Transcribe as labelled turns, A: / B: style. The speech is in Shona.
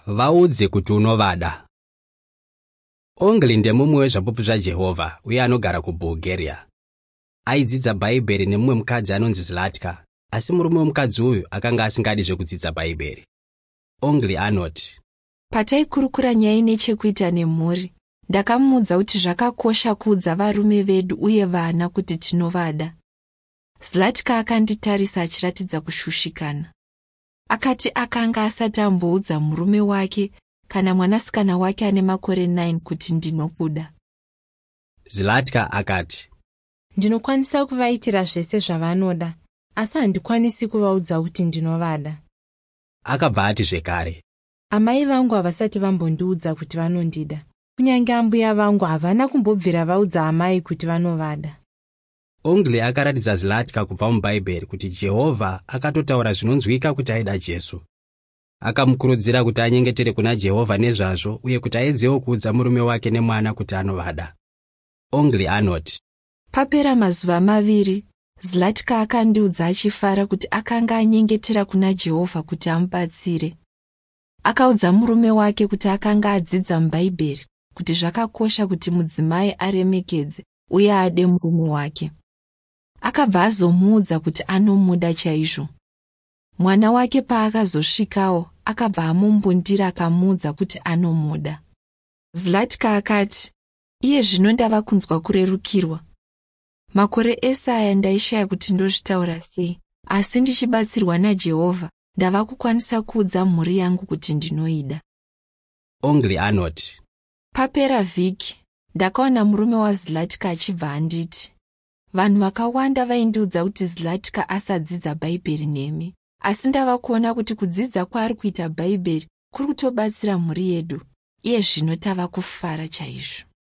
A: Vaudze kuti unovada. Ongli ndemumwe wezvapupu zvaJehovha uye anogara kuBulgaria. Aidzidza Bhaibheri nemumwe mukadzi anonzi Zlatka, asi murume womukadzi uyu akanga asingadi zvekudzidza Bhaibheri. Ongli anoti,
B: pataikurukura nyaya nechekuita nemhuri, ndakamuudza kuti zvakakosha kuudza varume vedu uye vana kuti tinovada. Zlatka akanditarisa achiratidza kushushikana. Akati akanga asati amboudza murume wake kana mwanasikana wake ane makore 9 kuti ndinokuda.
A: Zlatka akati,
C: ndinokwanisa kuvaitira zvese zvavanoda, asi handikwanisi kuvaudza kuti ndinovada.
A: Akabva ati zvekare,
C: amai vangu havasati vambondiudza kuti vanondida, kunyange ambuya vangu havana kumbobvira vaudza amai kuti vanovada.
A: Ongli akaratidza Zlatka kubva muBhaibheri kuti Jehovha akatotaura zvinonzwika kuti aida Jesu. Akamukurudzira kuti anyengetere kuna Jehovha nezvazvo uye kuti aedzewo kuudza murume wake nemwana kuti anovada. Ongli anoti,
B: papera mazuva 2, Zlatka akandiudza achifara kuti akanga anyengetera kuna Jehovha kuti amubatsire. Akaudza murume wake kuti akanga adzidza muBhaibheri kuti zvakakosha kuti mudzimai aremekedze uye ade murume wake. Akabva azomuudza kuti anomuda chaizvo. Mwana wake paakazosvikawo, akabva amumbundira akamuudza kuti anomuda. Zlatka akati, iye zvino ndava kunzwa kurerukirwa. Makore ese aya ndaishaya kuti ndozvitaura sei, asi ndichibatsirwa naJehovha, ndava kukwanisa kuudza mhuri yangu kuti ndinoida.
A: Ongli anoti,
B: papera vhiki, ndakaona murume waZlatka achibva anditi, vanhu vakawanda vaindiudza kuti Zlatka asadzidza Bhaibheri nemi, asi ndava kuona kuti kudzidza kwaari kuita Bhaibheri kuri kutobatsira mhuri yedu, iye zvino tava kufara chaizvo.